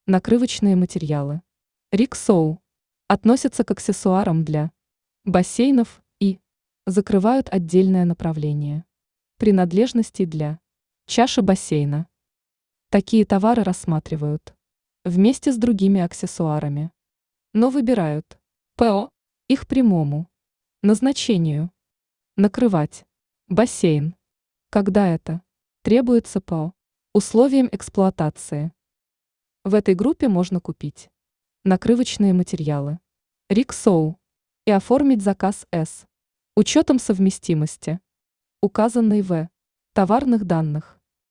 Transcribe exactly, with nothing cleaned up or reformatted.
Накрывочные материалы. Риксоу относятся к аксессуарам для бассейнов и закрывают отдельное направление принадлежностей для чаши бассейна. Такие товары рассматривают вместе с другими аксессуарами, но выбирают по их прямому назначению накрывать бассейн, когда это требуется по условиям эксплуатации. В этой группе можно купить накрывочные материалы Риксоу и оформить заказ с учетом совместимости, указанной в товарных данных.